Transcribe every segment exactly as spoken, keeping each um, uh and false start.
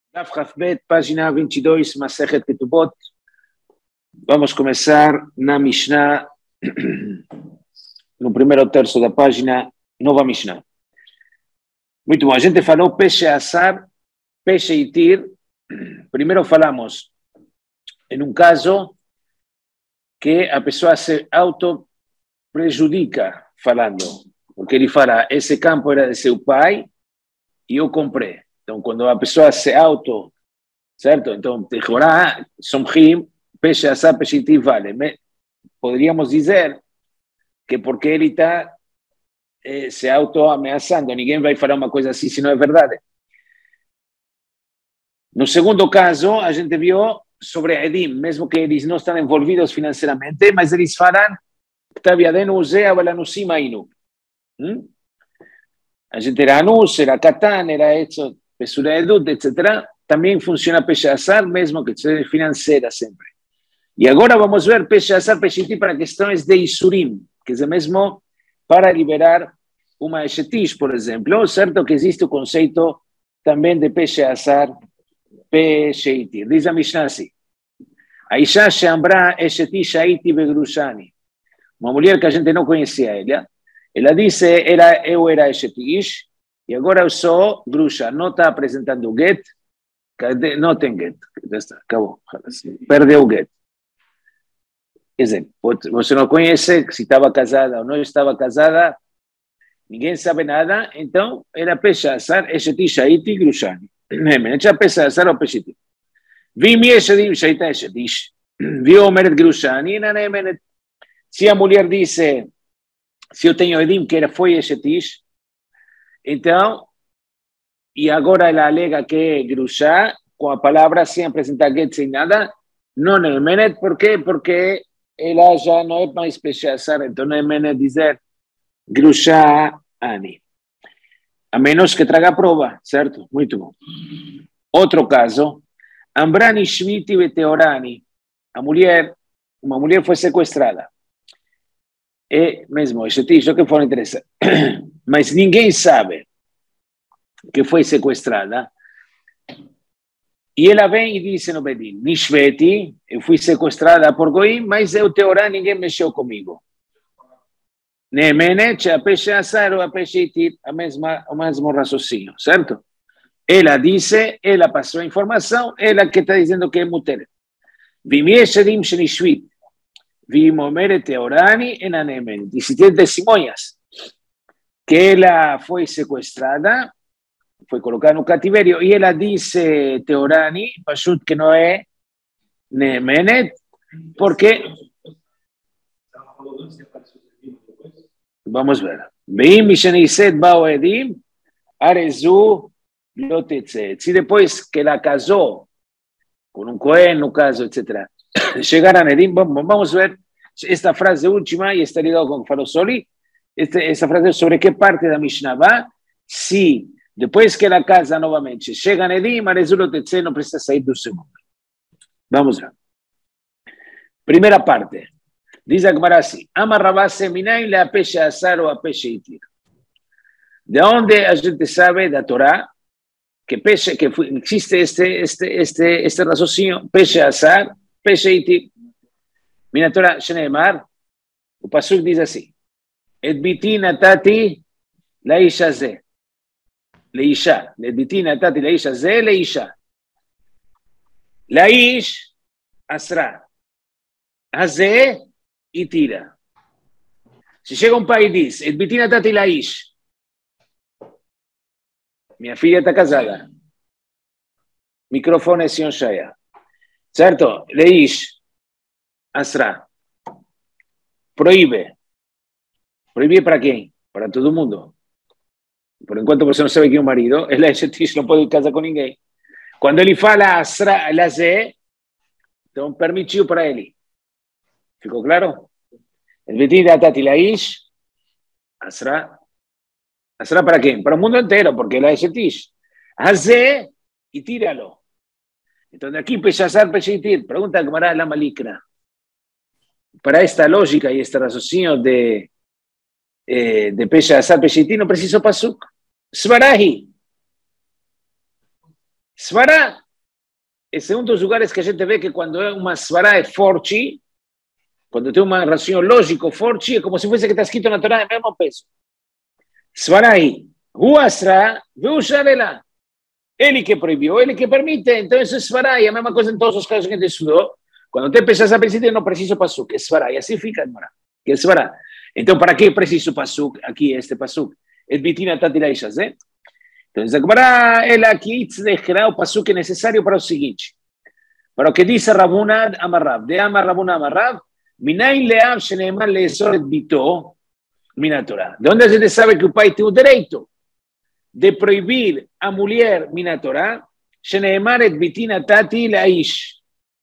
Daf Hafbet, página veintidós, Masechet Ketubot. Vamos começar na Mishnah, no primeiro terço da página, nova Mishnah. Muito bom, a gente falou peixe assar, peixe itir. Primeiro falamos em um caso que a pessoa se auto-prejudica falando, porque ele fala, esse campo era de seu pai e eu comprei. Então, quando a pessoa se auto, certo? Então, Tehorá, Somchim, peixe assar, peixe itir vale. Poderíamos dizer que porque ele está eh, se auto-ameaçando, ninguém vai falar uma coisa assim se não é verdade. No segundo caso, a gente viu sobre Edim, mesmo que eles não estão envolvidos financeiramente, mas eles falam que hum? A gente era anus, era katan, era hecho pesura edut, etcétera. Também funciona peixe assar, mesmo que seja financeira sempre. E agora vamos ver peixe assar, peixe itir para questões de isurim, que é mesmo para liberar uma eshetish, por exemplo. Certo que existe o conceito também de peixe assar, peixe itir. Diz a Mishnah assim: a Isha she'ambra eshetish haiti begrushani. Uma mulher que a gente não conhecia ela. Ela disse, era, eu era eshetish, e agora eu sou grusha. Não está apresentando o get, não tem get. Já está, acabou. Perdeu o get. Quer dizer, você não conhece se estava casada ou não estava casada, ninguém sabe nada, então era peixe assar, eshetish haiti grushani. Já peixe assar ou peixe itir. Vi mi eshetim sheita eshetish. Vi omeret grushani, na nemenet. Se a mulher disse, se eu tenho edim que foi eshetish, então, e agora ela alega que é grushá, com a palavra sem apresentar get, sem nada, não é menet. Por quê? Porque ela já não é mais peixe assar, então não é menet dizer grushá ani. A menos que traga prova, certo? Muito bom. Outro caso, Ambrani Shmiti Beteorani, a mulher, uma mulher foi sequestrada. É mesmo, isso que foi interessante. Mas ninguém sabe que foi sequestrada. E ela vem e diz no Bedim, Nishveti, eu fui sequestrada por Goim, mas eu Teorá, ninguém mexeu comigo. Nemenet, a peixe assar ou a peixe itir, a mesma, o mesmo raciocínio, certo? Ela disse, ela passou a informação, ela que está dizendo que é muter. Vimiesherim shenishvit. Vimomere Teorani en Anemen. E se tem testemunhas que ela foi sequestrada, foi colocada no cativeiro, e ela disse, Teorani, Pashut, que não é Nemenet, porque... Vamos ver. Veim Mishaniset Bao Edim, Arezu Lotetzet. Se depois que ela casou com um Cohen, no caso, etcétera, chegaram a Edim, vamos ver esta frase última, e está ligado com o que falou Soli, esta, esta frase sobre que parte da Mishnah va, se depois que ela casa novamente, chega a Edim, Arezulo Tetze, não precisa sair do segundo. Vamos lá. Primeira parte. Diz a Gemara assim, Amarrabase minai le a peixe assar ou a peixe itir. De onde a gente sabe da Torá que, peixe, que existe este, este, este, este raciocínio, peixe assar, peixe itir. Mina Torá, Shneimar, o Pasuk diz assim, Et biti natati laisha ze, leisha, et biti natati laisha ze, leisha. Laish, asra. Haze, itira. Se chega um pai e diz, Et biti natati laish, minha filha está casada. Microfone, senhor Shaya. Certo? Leish. Asra. Proíbe. Proíbe para quem? Para todo mundo. Por enquanto você não sabe quem é o marido, ele é eshetish, não pode casar com ninguém. Quando ele fala asra, lazé, então permitiu para ele. Ficou claro? El betin atati laish, asra. Asra para quem? Para o mundo inteiro, porque ele é eshetish. Hazé e tíralo. Então aqui peixe assar, peixe itir. Pergunta a Gemara la malikna. Para esta lógica y este raciocinio de, eh, de peixe assar, peixe itir, no preciso pasuk. Svarahi. Svará, esse é um dos lugares que a gente vê que quando uma Svará é forte, quando tem uma raciocínio lógico forte, é como se fosse que está escrito na Torá, é o mesmo peso. Svará aí, Hu Asra, Hu Sharela. Ele que proibiu, ele que permite, então isso é Svará, e a mesma coisa em todos os casos que a gente estudou. Quando tem pessoas a pensar, não preciso pasuk, é Svará, e assim fica, que é Svará. Então, para que preciso pasuk? Aqui, este pasuk. Et bitina tatila ishazé. Então, agora, ele aqui tzedekra o pasuk é necessário para o seguinte. Para o que diz Rabuna Amarrav. De Amar Rabuna Amarrav, minayin leav sheneemar leesor et bito mina Torá. De onde a gente sabe que o pai tem o direito de proibir a mulher mina Torá, sheneemar et bitina tatila ish.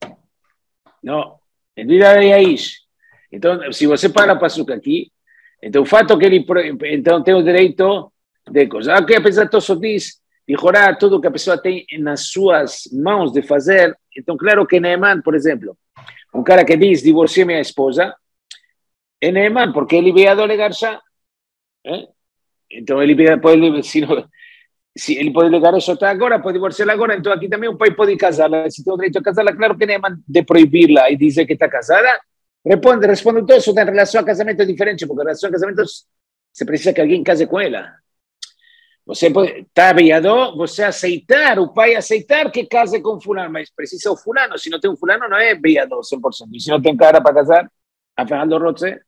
Não, et bitina ish. Então, se você para o pasuk aqui, então o fato que ele então, tem o direito de coisa. Aqui a pessoa Tosfot diz, melhorar tudo que a pessoa tem nas suas mãos de fazer. Então, claro que Neeman, por exemplo, um cara que diz, divorciei minha esposa, é Neeman, porque ele veio a delegar já. ¿Eh? Então, ele pode, se, não, se ele pode delegar isso até agora, pode divorciar agora, então aqui também o pai pode casá-la. Se tem o direito a casá-la, claro que Neeman de proibir-la e dizer que está casada, responde, responde todo isso em relação a casamento diferente, porque em relação a casamento você precisa que alguém case com ela. Você está veado, você aceitar, o pai aceitar que case com fulano, mas precisa o fulano, se não tem um fulano não é veado cem por cento, e se não tem cara para casar, a Fernando Rotze,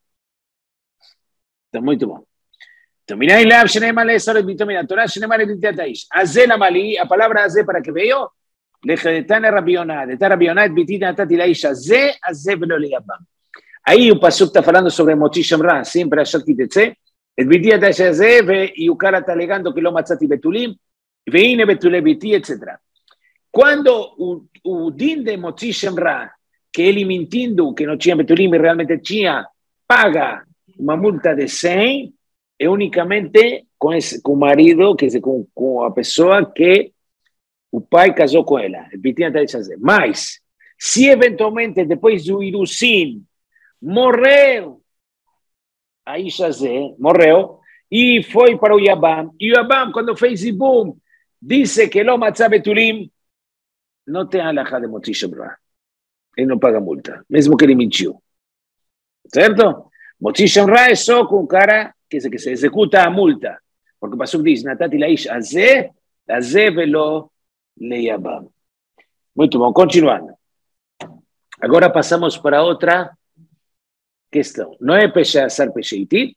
está muito bom. Então, mira, Ilav, Sheneema, Leesor, Bitomina, Torah, Sheneema, Lebitiataish, Azé la Mali, a palavra Azé para que veio, Lejedetane Rabioná, de Rabioná, Bitina, Tatilaish, Azé, Azé, Velo Leabam. Aí o Pasuk está falando sobre Motzi Shemra, sempre a Shaktitetze, el Biti Atashazé, e o cara está alegando que lo matzati Betulim, veine Betule Biti, etcétera. Quando o, o din de Motzi Shemra, que ele mentindo que não tinha Betulim e realmente tinha, paga uma multa de cem, é unicamente com, esse, com o marido, que é com, com a pessoa que o pai casou com ela. El Biti Atashazé. Mas, se eventualmente depois do Irusim, morreu a Ishazé, morreu, e foi para o Yabam, e o Yabam, quando fez Ibum, disse que lo matzah betulim, não tem alahá de Motzi Shemra. Ele não paga multa, mesmo que ele mentiu. Certo? Motzi Shemra é só com o cara que se, que se executa a multa. Porque o Pasuk diz, Natati laish azé, azé velo le Yabam. Muito bom, continuando. Agora passamos para outra questão. Não é peixe assar peixe itit.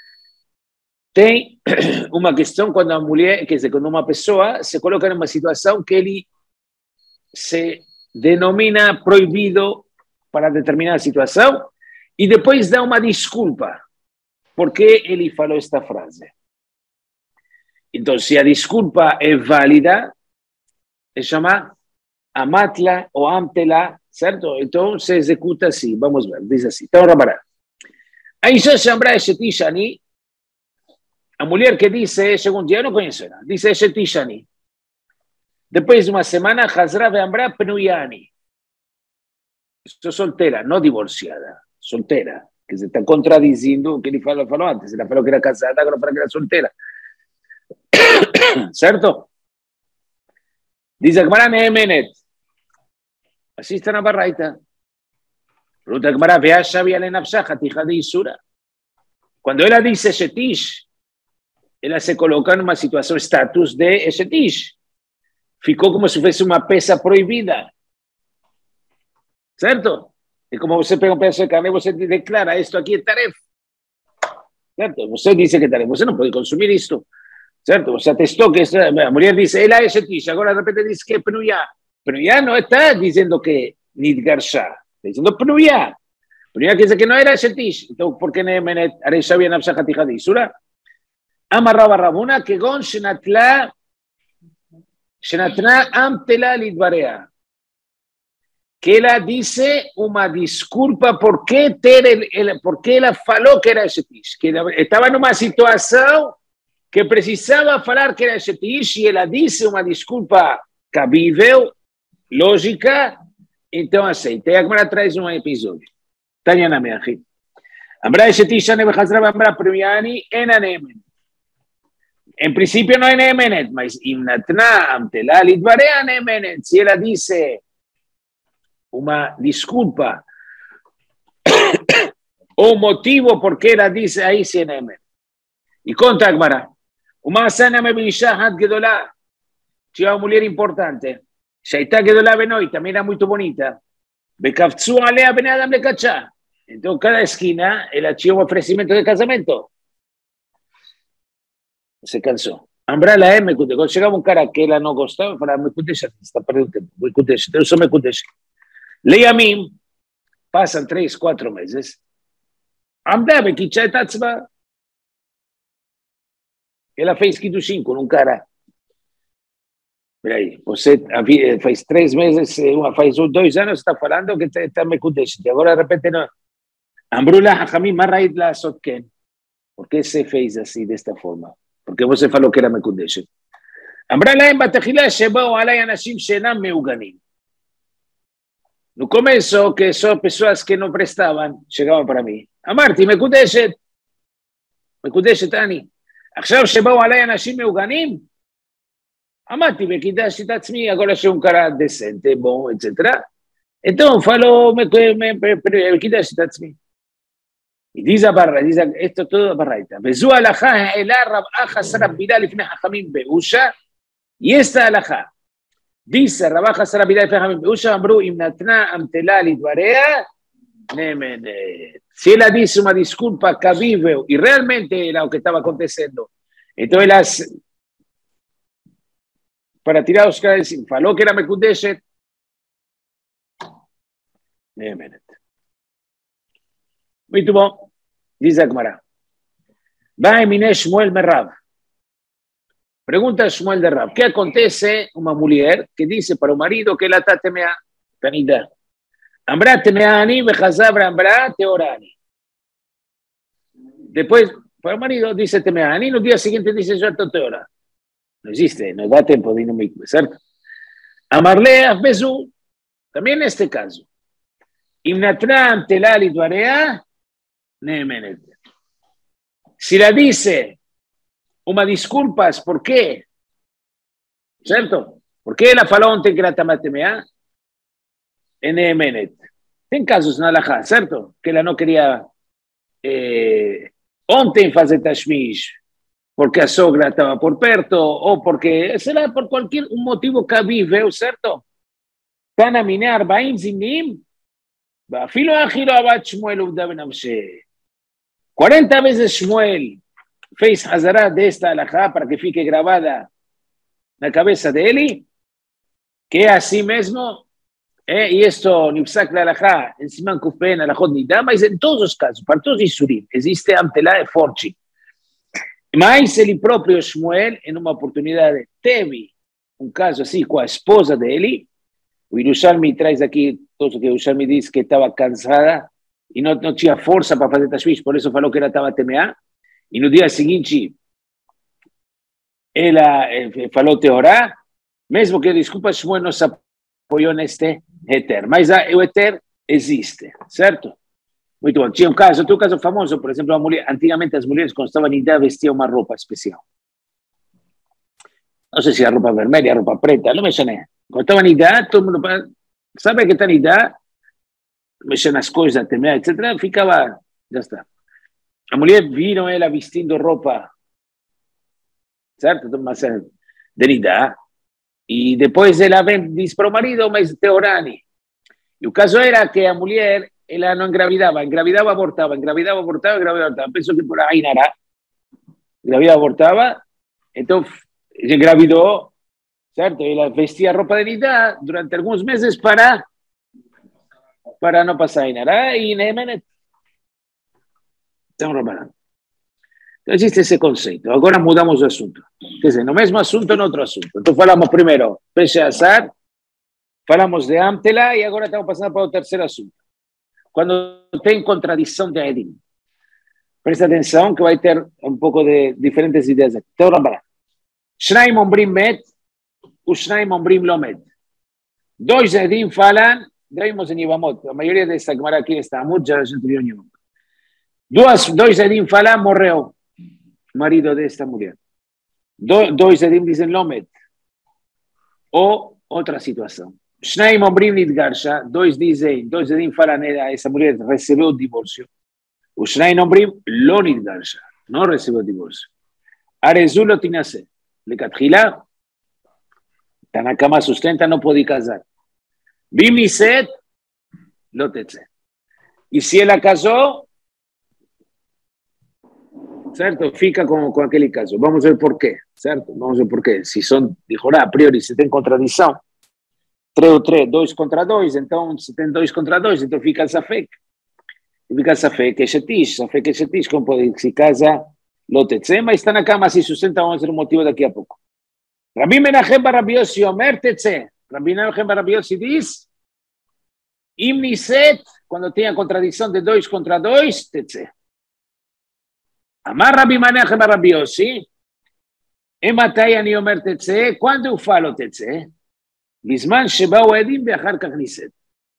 Tem uma questão quando a mulher, quer dizer, quando uma pessoa se coloca numa situação que ele se denomina proibido para determinada situação e depois dá uma desculpa porque ele falou esta frase. Então, se a desculpa é válida, é chamar amatla ou amtela, certo? Então, se executa assim. Vamos ver, diz assim. Então, Rabará. A Isha Shambra Eshetishani, a mulher que disse, segundo dia, eu não conheço ela, disse Eshetishani. Depois de uma semana, Hazra Veambra Penuyani. Estou solteira, não divorciada, solteira. Que se está contradizendo o que ele falou, falou antes. Ela falou que era casada, agora falou que era solteira. Certo? Diz a Gemara Neemenet. Assim está na Barraita. Pergunta a Gemara, Veasha Viale Nafsha, Hatija de Isura. Quando ela disse Shetish, ela se colocou numa situação, status de Shetish. Ficou como se fosse uma peça proibida. Certo? É como você pega um pedaço de carne e você declara, isto aqui é taref. Certo? Você diz que é taref, você não pode consumir isto. Certo? Você atestou que a mulher disse, ela é Shetish, agora de repente diz que é Penuyá. Penuyá não está dizendo que Nidgarsha, está dizendo Penuyá. Penuyá quer dizer que não era Shetish. Então, por que Neemenet, Areisha Viana Psachatija de Isura? Amarraba Rabuna, que gon Shenatla, Shenatna Amtela Lidbarea. Que ela disse uma desculpa porque, ter el, el, porque ela falou que era Shetish, que estava numa situação que precisava falar que era Shetish e ela disse uma desculpa cabível, lógica, então aceita. E agora traz um episódio. Tânia na minha filha. Ambra Shetish, Ane Bechazra, Ambra Premiani, Enanemen. En principio no hay neemenet, mas imnatna amtela lidvarea neemenet. Si ella dice una disculpa o motivo por qué ella dice ahí si es neemenet. Y contra Agmara, uma sana me bishahat gedolá, tinha una mujer importante, shaita gedolá benoi, también era muy bonita, bekavtzu alea ben adam le cachá. Entonces cada esquina ella tinha un ofrecimiento de casamiento. Se cansó. Ambrala eh, me cuide. Cuando llegaba un cara que ella no gustaba, para me cuide, ya está perdiendo tiempo, me cuide, eso me cuide. Leí a mí, pasan tres, cuatro meses, Ambrá, me quicha de tatzba, ela fez Kiddushin con un cara. Mira aí, você faz três meses, faz dois anos, está falando que está me cudesh. Agora, de repente, não. Ambrula, Hachamim, Marraid la Sotken. Por que você fez assim, desta forma? Porque você falou que era me cudesh. Ambrula, em Batachilá, Shebao, Alay, Anashim, Shenam, Meuganim. No começo, que só pessoas que não prestavam, chegavam para mim. Amarti, me cudesh. Me cudesh, Tani. עכשיו שבאו עליי אנשים מעוגנים, אמרתי, וקידשתי את עצמי, הכל השם קרא דסנטה, בו, אצטרה, entonces falo, me, me, me, קידשתי את עצמי. Y dice barra, dice, esto todo barraita. וזו הלכה העלה רב אחא סרב בילה לפני חכמים באושה, y esta הלכה, dice רב אחא סרב בילה לפני חכמים באושה, אמרו, אם נתנה אמתלה לדבריה, si ella dice una disculpa cabível y realmente era lo que estaba aconteciendo, entonces las, para tirar los caras, faló que era Mekudeshet, muy tuvo, dice Agmará, va a Emine Shmuel Merrab, pregunta a Shmuel de Rab, ¿qué acontece una mujer que dice para un marido que la tatemea canida? Ambrá temeani, bejazabra, ambrá teorani. Después, para el marido dice temeani, los días siguientes dice yo teora. No existe, no da tiempo de no me ¿cierto? Amarle a Bezu, también en este caso. Imnatram telali duarea, neemenet. Si la dice, una disculpas, ¿por qué? ¿Cierto? ¿Por qué la faló que la tamatemea? En neemenet. Ten casos en Alajá, ¿cierto? Que ella no quería eh, ontem fazer tashmish porque a sogra estaba por perto o porque será por cualquier un motivo cabível, ¿cierto? Tan a minar baim zimnim, filo agiro abat Shmuel uvda ben Amshe. cuarenta veces Shmuel fez hazara de esta Alajá para que fique grabada en la cabeza de Eli, que así mismo. Eh, y esto, Nipsak la alajá, en Siman Kufen, alajot nidama, es en todos los casos, para todos los Isurim, existe amtelá de forchi. Mas el propio Shmuel, en una oportunidad de Tevi, un caso así, con la esposa de Eli, o Yerushalmi traes aquí, todo lo que Yerushalmi dice que estaba cansada y no, no tenía fuerza para hacer tashmish, por eso faló que era estaba temeá, y no día siguiente, ella eh, faló teorá, mesmo que, disculpa, Shmuel no se apoyó en este Heter, mas o Heter existe, certo? Muito bom. Tinha um caso, outro caso famoso, por exemplo, a mulher, antigamente as mulheres, quando estavam em idade, vestiam uma roupa especial. Não sei se a roupa vermelha, a roupa preta, não mexe, né? Quando estavam em idade, todo mundo sabe que está em idade, mexe nas coisas, temer, etcétera, ficava, já está. A mulher viram ela vestindo roupa, certo? Mas de idade. E depois ela vem, diz para o marido, mas teorani. E o caso era que a mulher, ela não engravidava, engravidava, abortava, engravidava, abortava, engravidava, abortava. Pensou que por aí nará, engravidava, abortava, então engravidou, certo? Ela vestia roupa de nidá durante alguns meses para, para não passar aí nará e neemenet. Estamos reparando. Então existe esse conceito. Agora mudamos de assunto. Quer dizer, no mesmo assunto, en outro assunto. Então falamos primeiro Pesha Azar, falamos de Amtela e agora estamos passando para o terceiro assunto. Quando tem contradição de Edim. Presta atenção que vai ter um pouco de diferentes ideias aqui. Então, reparando. Shnaim ombrim met, o Shnaim ombrim lo met. Dois Edim falam, vemos em Yevamot, a maioria dessa Gemara aqui está muito, já a gente viu em Yevamot. Duas, dois Edim falam, morreu o marido desta mulher. Do, dois edim dizem lomet. Ou outra situação. Shnaim ombrim nidgarsha, dois dizem, dois edim falam, essa mulher recebeu o divórcio. O Shnaim ombrim lo nidgarsha, não recebeu o divórcio. Arezu lo tinase. Lecatchila, está na cama sustenta, não pode casar. Bim niset, lo tetse. E se ela casou, certo? Fica com, com aquele caso. Vamos ver por quê, certo? Vamos ver por quê. Se são, dijo, a priori, se tem contradição, três ou três, dois contra dois, então se tem dois contra dois, então fica safek. Fica safek, é chetish, safek é chetish, como pode se casa, lo tetse, mas está na cama, se sustenta, vamos ver o motivo daqui a pouco. Rabbi Menachem bar Rabbi Yossi omer tetse. Rabbi Menachem bar Rabbi Yossi diz, im niset, quando tem a contradição de dois contra dois, tetse. Amar Rabbi Menachem bar Rabbi Yossi, ematay ani omer tetse, quando eu falo tetse, bisman shebao edim beachar kach niset.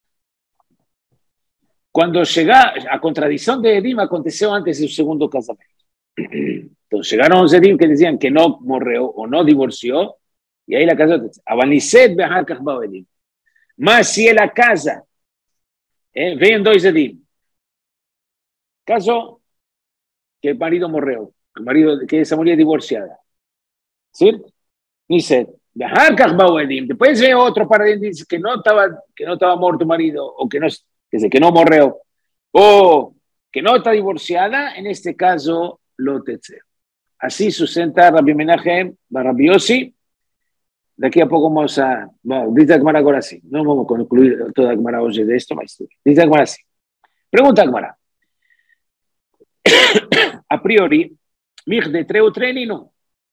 Quando chegar, a contradição de Edim aconteceu antes do segundo casamento. Então chegaram os Edim que diziam que não morreu ou não divorciou, e aí ela casou. Avaniset beachar kach bao Edim. Mas se ela casa, eh, vem dois Edim, casou, que o marido morreu, que, o marido, que essa mulher é divorciada. Certo? Niset. Beachar kach bao Edim. Depois vem outro para ele dizer que não estava que não estava morto o marido, ou que não, quer dizer, que não morreu, ou que não está divorciada, en este caso, lo tetse. Assim sustenta Rabbi Menachem bar Rabbi Yossi. Daqui a pouco vamos a... Bom, diz a Gemara agora sim. Não vamos concluir toda a Gemara hoje disto, mas diz a Gemara sim. Pergunta a Gemara. A priori, mich de treu treino.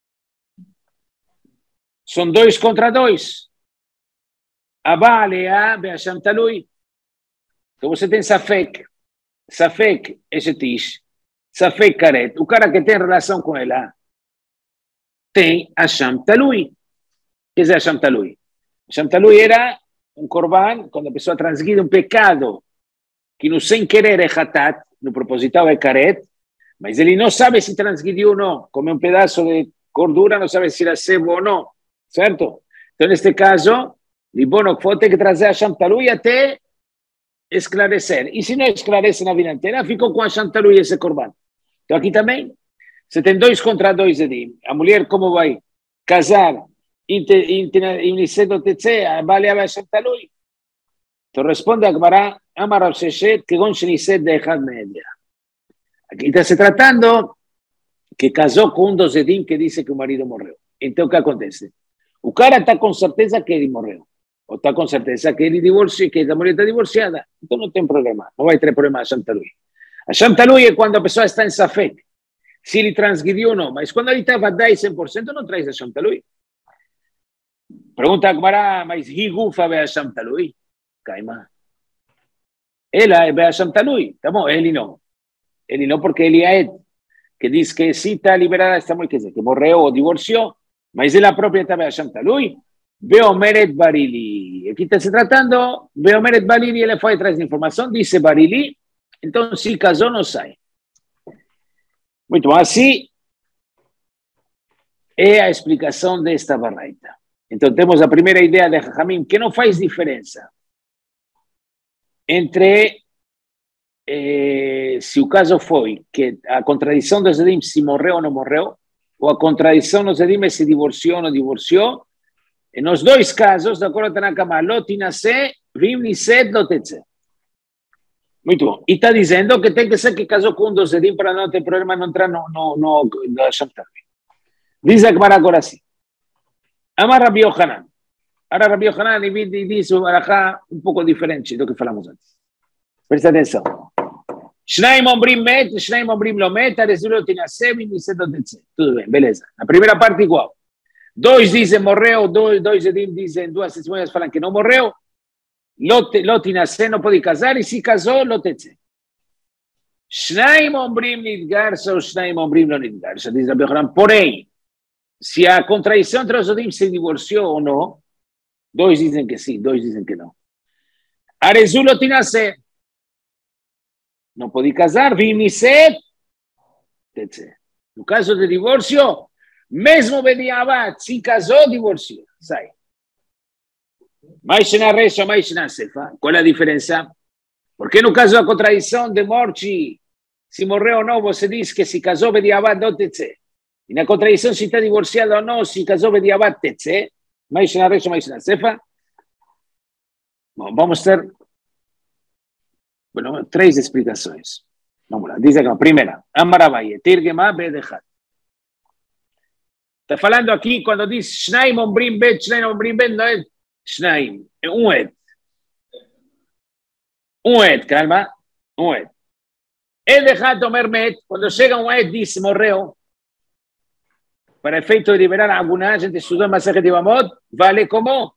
São dois contra dois. Abba alea be'asham talui. Então você tem Safek, Safek Eshetish, Safek Karet, o cara que tem relação com ela, tem Asham Talui. O que é Asham Talui? Asham Talui era um korban, quando a pessoa transgride um pecado, que no sem querer é Hatat, no proposital é Karet, mas ele não sabe se transgrediu ou não, come um pedaço de gordura, não sabe se era sebo ou não, certo? Então, neste caso, Libono tem que trazer Asham Talui até esclarecer. E se não esclarece na vida inteira, ficou com a Shantalu e esse corban. Então aqui também, você tem dois contra dois, Edim. A mulher como vai casar em Nisedo Tetse, vale a Shantalu. Então responde a Gemara, Amar Rav Sheshet, que gon Nised de Echad Media. Aqui está se tratando que casou com um dos Edim que disse que o marido morreu. Então o que acontece? O cara está com certeza que ele morreu. Ou está com certeza que ele divorcia, que a mulher está divorciada, então não tem problema, não vai ter problema a Shantalui. A Shantalui é quando a pessoa está em Safek, se ele transgrediu ou não, mas quando ele estava dez, cem por cento, não traz a Shantalui. Pergunta a Gemara, mas Higufa é a Shantalui? Caima. Ela é a Shantalui, tá bom, ele não. Ele não porque ele é que diz que se está liberada esta mulher, quer dizer, que morreu ou divorciou, mas ela própria estava a Shantalui. Beomeret Barili. Aqui está se tratando, Beomeret Barili, ele foi atrás de informação, disse Barili, então se casou, não sai. Muito bom, assim é a explicação desta barraita. Então temos a primeira ideia de Jajamim, que não faz diferença entre eh, se o caso foi que a contradição dos Edim se morreu ou não morreu, ou a contradição dos Edim se divorciou ou não divorciou. Nos dois casos, de acordo com a Tanakama, Lotinase, Vim Niset, Lotetse. Muito bom. E está dizendo que tem que ser que casou com um dos Edim para não ter problema, não entrar no, no, no, no Shabbat. Diz a Gemara agora assim. Amar Rabbi Yochanan. Ahora Rabbi Yochanan diz o Barajá um pouco diferente do que falamos antes. Presta atenção. Shnaim ombrim met, Shnaim ombrim lo met, Arezu Lotinase, Vim Niset, Lotetse. Tudo bem, beleza. Na primeira parte igual. Dois dizem morreu, dois, dois Edim dizem, duas testemunhas falam que não morreu. Lotinase não pode casar, e se casou, Lotetse. Shnaim ombrim nidgarsa ou Shnaim ombrim lo nidgarsa, diz Rabbi Yochanan. Porém, se a contradição entre os Edim se divorciou ou não, dois dizem que sim, dois dizem que não. Arezu Lotinase não pode casar, Vim Niset, Tetse. No caso de divórcio, Mesmo Bediabat, se casou, divorcia, sai. Mais na recha, mais na cefa. Qual é a diferença? Porque no caso da contradição de morte, se morreu ou não, você diz que se casou Bediabat, não tetse. E na contradição, se está divorciado ou não, se casou Bediabat, tetse. Mais na recha, mais na cefa. Bom, vamos ter bueno, três explicações. Vamos lá. Diz aqui, primeira. Amarabaye, Tirgema Bedechat. Está falando aqui, quando diz Shnaim Ombrim Bet, Shnaim Ombrim Bet, não é Shnaim, é um et. Um et, calma, um et. Edechat Omer Met, quando chega um et, diz morreu, para efeito de liberar alguma, a gente estudou em Masechet Yevamot, vale como?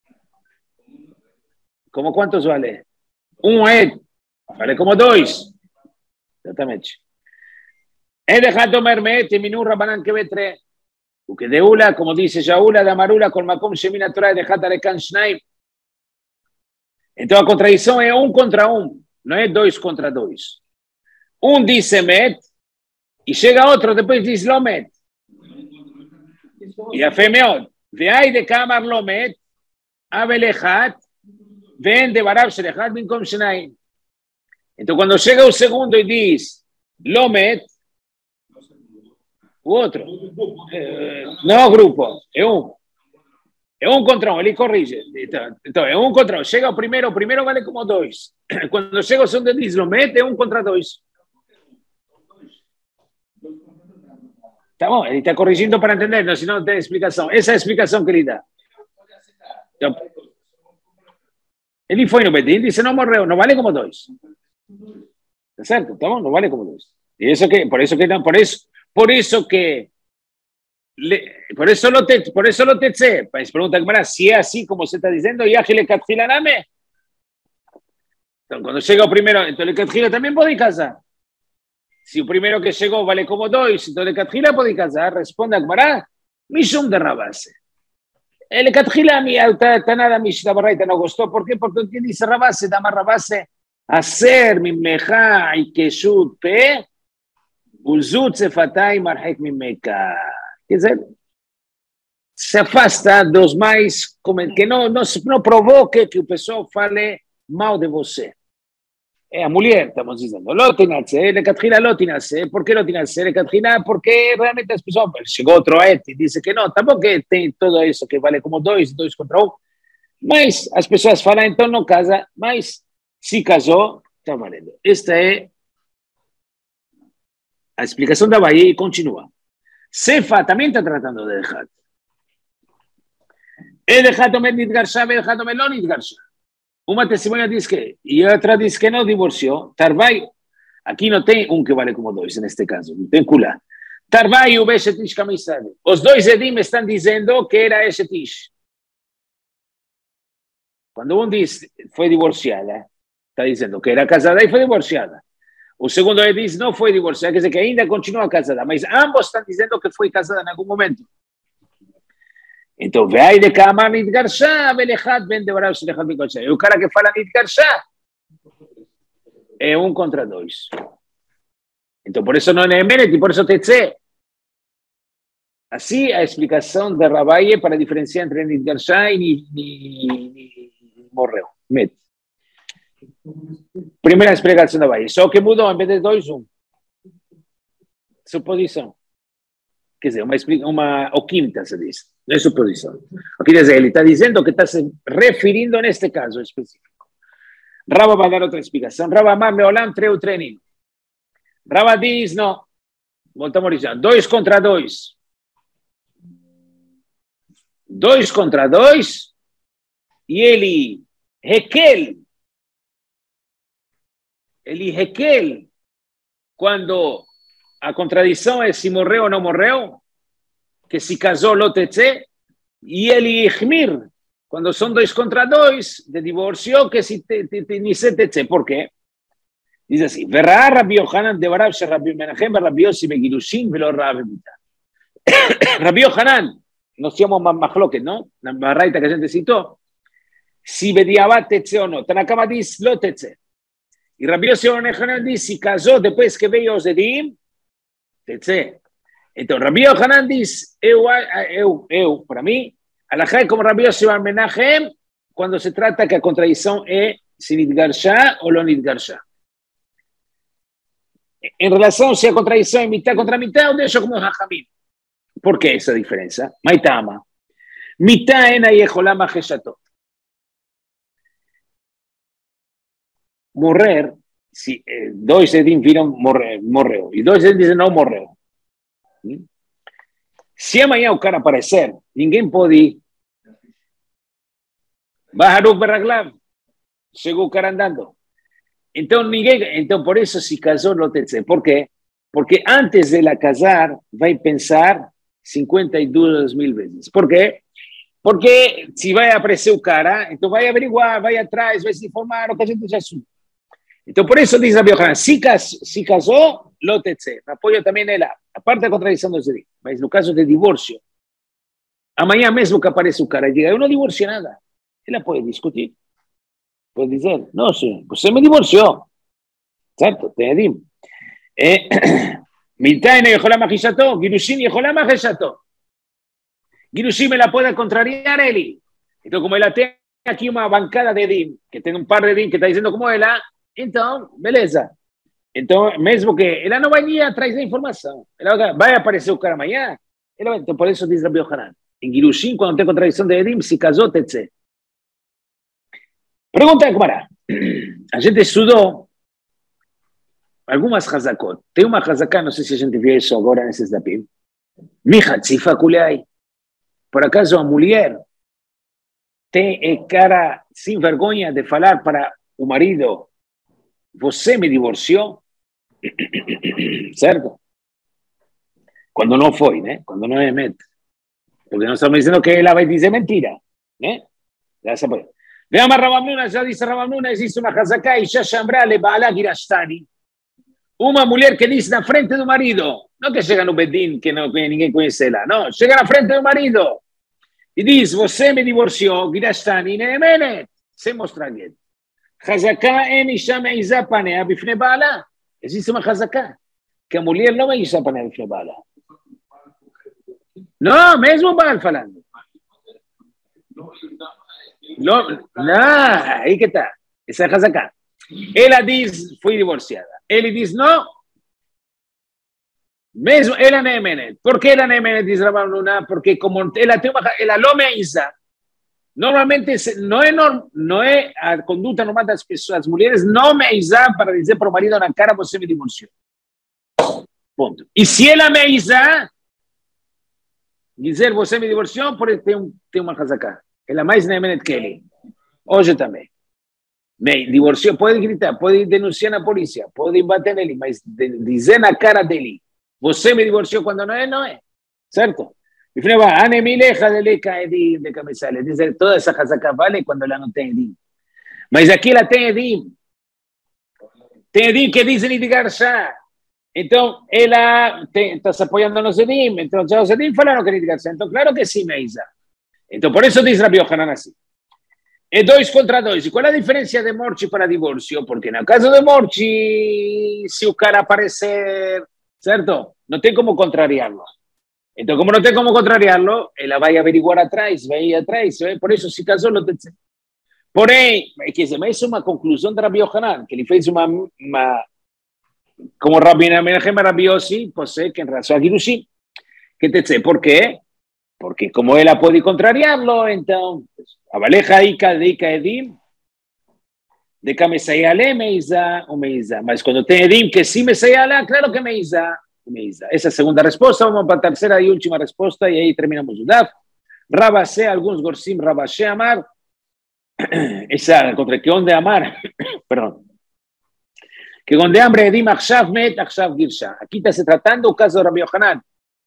Como quantos vale? Um et, vale como dois. Exatamente. Edechat Omer Met, e Minu Rabanan Kebetre. O que de Ula, como dice Shaula, de Amarula, con Makom Shemina Torah de Hatarekan Shnaim. Então a contradição é um contra um, não é dois contra dois. Um diz Met, e chega outro, depois diz Lomet. E a Femeot, Veai de Kamar Lomet, Abelechat, Ven de Barab Shelechat, Binkom Shnaim. Então quando chega o segundo e diz Lomet, o outro. É, não é o grupo, é um. É um contra um, ele corrige. Então, então, é um contra um. Chega o primeiro, o primeiro vale como dois. Quando chega o segundo, diz, lo mete, é um contra dois. Tá bom, ele está corrigindo para entender, não, senão não tem explicação. Essa é a explicação que ele dá. Então, ele foi no Bedin, disse, não morreu, não vale como dois. Tá certo? Tá bom, não vale como dois. E isso que, por isso que, por isso, por isso que Le, por eso lo te, por eso lo te sé. Pues pregunta Gemara, si es así como se está diciendo, ya que le catfilaname. Entonces, cuando llega el primero, entonces le catfila también puede casar. Si el primero que llegó vale como dos, entonces le catfila puede casar. Responde a Gemara, mishum de rabase. El catfila mi está nada mishta barraita no gustó. ¿Por qué? Porque dice rabase, dama rabase, hacer mi meja y que shut pe, uzut sefatay marhek mi meca. Quer dizer, se afasta dos mais, que não, não, não provoque que o pessoal fale mal de você. É a mulher, estamos dizendo. Lotinase, lecatchila lotinase. Por que lotinase? Lecatchila porque realmente as pessoas... Chegou outro et e disse que não, tampouco tem tudo isso que vale como dois, dois contra um. Mas as pessoas falam, então não casa, mas se casou, está valendo. Esta é a explicação da Bahia e continua. Sefa também está tratando de deixar. É deixar também de Nidgarsha, é deixar também não Nidgarsha. Uma testemunha diz que, e outra diz que não divorciou. Tarvai, aqui não tem um que vale como dois, neste caso, não tem kula. Tarvai e o Beshetish Kamisade. Os dois Edim estão dizendo que era Eshetish. Quando um diz foi divorciada, está dizendo que era casada e foi divorciada. O segundo ele diz não foi divorciada, quer dizer que ainda continua casada, mas ambos estão dizendo que foi casada em algum momento. Então, vai de Kamar Nidgarsha, Belechat, Ben de Barab, Belechat, Ben Kocha. E o cara que fala Nidgarsha é um contra dois. Então, por isso não é Meret, e por isso Tetse. Assim, a explicação de Rabaye para diferenciar entre Nidgarsha e morreu. Met. Primeira explicação da Bahia. Só que mudou, em vez de dois, um. Suposição. Quer dizer, uma, uma oquímica, se diz. Não é suposição. O que quer dizer, ele está dizendo que está se referindo neste caso específico. Raba vai dar outra explicação. Raba Amar Leolam treu treino. Raba diz, não. Voltamos a dizer. Dois contra dois. Dois contra dois. E ele, Hekel, ele requel quando a contradição é se morreu ou não morreu, que se casou lotetse, e ele ihmir, quando são dois contra dois, de divórcio, que se nice tetse. Por quê? Diz assim, verá Rabbi Yohanan de Barab, Rabbi Menachem, Rabbi Yossi Begirushin, velo Rabbi Mita. Rabbi Yohanan, nós chamamos Mahloket, não? Na barraita que a gente citou, se bediabat tetse ou não. Tanakama diz lotetse. E Rabbi Yossi Menachem diz, se casou depois que veio os Edim, tetse. Então, Rabi Yohanan diz, eu, eu, eu para mim, alajá é como Rabi Yossi Bar Menachem, quando se trata que a contradição é se nidgarsha ou não nidgarsha. Em relação se a contradição é mitad contra mitad, eu deixo como Hachamim. Por que essa diferença? Maitama. Mitad ena yecholam acheshatot. Morrer, se eh, dois edim viram morrer, morreu, e dois edim dizem não morreu. Se amanhã o cara aparecer, ninguém pode ir. Baharuk Berraglav, chegou o cara andando. Então, ninguém, então por isso se casou Lotetse. Por quê? Porque antes de ela casar, vai pensar cinquenta e duas mil vezes. Por quê? Porque se vai aparecer o cara, então vai averiguar, vai atrás, vai se informar, o que a gente já sabe. Então, por isso diz a Biohan, se, cas, se casou, Lotetse. Apoio também nela. A parte da contradição do Zedin. Mas no caso de divórcio, amanhã mesmo que aparece o cara e diga, eu não divorciei nada. Ela pode discutir. Pode dizer, não, senhor, você me divorciou. Certo? Tem Edim. Miltain יכולה מחישתו, גירושין יכולה מחישתו. Girushim ela pode contrariar ele. Então, como ela tem aqui uma bancada de Edim, que tem um par de Edim que está dizendo como ela, então, beleza. Então, mesmo que ela não vai ir atrás da informação, ela vai aparecer o cara amanhã, ela vai, então, por isso diz Rabi Yohanan. Em Girushim, quando tem contradição de Edim, se casou, tetse. Pergunta a Gemara. A gente estudou algumas hazakot. Tem uma hazaká, não sei se a gente vê isso agora nesses dapim. Micha tzifa kuliai. Por acaso a mulher tem cara sem vergonha de falar para o marido, você me divorciou? Certo? Quando não foi, né? Quando não é met. Porque nós estamos dizendo que ela vai dizer mentira, né? Já sabe. Veamos a Rabamnuna, já disse Rabamnuna, existe uma hazaká, Isha Shambra le Baala Girashtani. Uma mulher que diz na frente do marido, não que chega no Bedin, que, não, que ninguém conhece ela, não, chega na frente do marido e diz, você me divorciou, Girashtani, Neemenet, sem mostrar ele. Hazaká en Isha Meizá Panea Bifne Baala. Existe uma hazaká, que a mulher não Meizá Panea Bifne Baala. Não, mesmo o Baal falando. Não, não, aí que está. Essa é a hazaká. Ela diz, fui divorciada. Ele diz, não. Mesmo ela não é menet. Por que ela não é menet, diz Rabban Luna? Porque como ela tem uma... Ela não me isa. Normalmente, não é, não é a conduta normal das pessoas. As mulheres não me isa para dizer para o marido na cara, você me divorciou. Ponto. E se ela me isa, dizer, você me divorciou, porque tem, um, tem uma hazaká. Ela mais não é menet que ele. Hoje também. Me divorciou, pode gritar, pode denunciar na polícia, pode bater nele, mas de, dizer na cara dele, você me divorciou quando não é, não é. Certo? E falei, anemileja dele caedim de camisale. Dizer, toda essa hazaká vale quando ela não tem edim. Mas aqui ela tem edim. Tem edim que dizem Nidgarsha. Então, ela está se apoiando nos edim. Então, já os edim falaram que Nidgarsha. Então, claro que sim, Meisa. Então, por isso diz Rabi Yohanan assim. É dois contra dois. E qual é a diferença de morte para divórcio? Porque no caso de morte, se o cara aparecer, certo? Não tem como contrariá-lo. Então, como não tem como contrariá-lo, ela vai averiguar atrás, vai ir atrás. Por isso, se casou, não tem... Porém, quer dizer, mas é uma conclusão de Rabi Yohanan, que ele fez uma... uma como Rabi Menachem Rabi Yossi, pode ser que em relação a Girushim. Que te dizer, por quê? Porque como ela pode contrariá-lo, então, a baleja ica de ica edim, de que me saia ale, meiza ou meiza. Mas quando tem edim que sim me saia ale, claro que meiza, meiza. Essa é a segunda resposta. Vamos para a terceira e última resposta, e aí terminamos o daf. Rabasé, alguns gorsim, Rabasé Amar, essa, contra que onde Amar, perdão, que onde hambre edim, achshav met, achshav girsha. Aqui está se tratando o caso de Rabi Yohanan,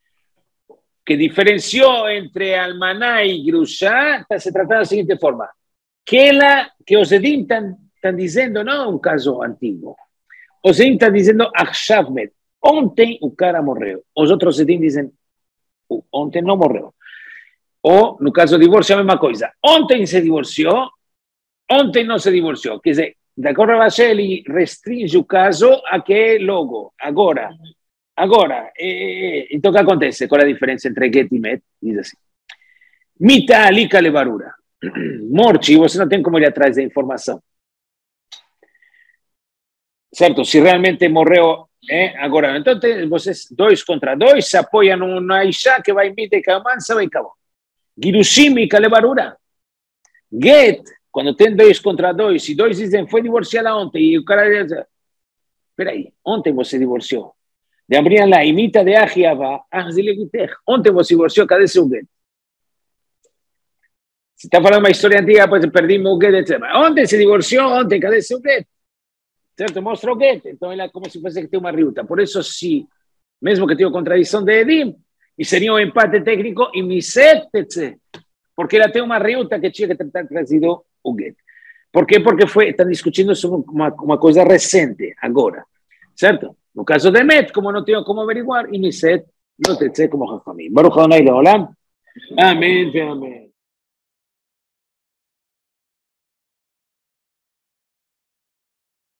que diferenció entre Almaná y Grusha, se trata de la siguiente forma. Que, la, que os Edim están diciendo, no un caso antiguo, os Edim están diciendo, Achshavmet, ontem o cara morreu. Os outros Edim dizem, ontem não morreu. Ou, no caso de divórcio, a mesma coisa. Ontem se divorciou, ontem não se divorciou. Quer dizer, de acordo a você, ele restringe o caso a que logo, agora. Agora, eh, então o que acontece? Qual é a diferença entre get e met? Diz assim. Mita alika levarura. Morte, você não tem como ir atrás da informação. Certo? Se realmente morreu, eh? Agora, então vocês dois contra dois se apoiam na Isha que vai mita e camança, vai acabar. Girushim e levarura. Get, quando tem dois contra dois, e dois dizem foi divorciada ontem, e o cara diz, peraí, ontem você divorciou. De abriam lá, imita de Ahiava, ontem você divorciou, cadê seu get? Se está falando uma história antiga, pois perdimos o get, etcétera. Ontem se divorciou, ontem, cadê seu get? Certo? Mostra o get. Então, ela é como se fosse que tem uma riuta. Por isso, sim, mesmo que tenha contradição de Edim, e seria um empate técnico, e Miset, etcétera. Porque ela tem uma riuta que tinha que ter trazido o get. Por quê? Porque foi, estão discutindo sobre uma, uma coisa recente, agora. Certo? No caso de Met, como não tenho como averiguar, e Miset, não te sei como Jafamim. Baruch Adonai Leolam. Amém, amém.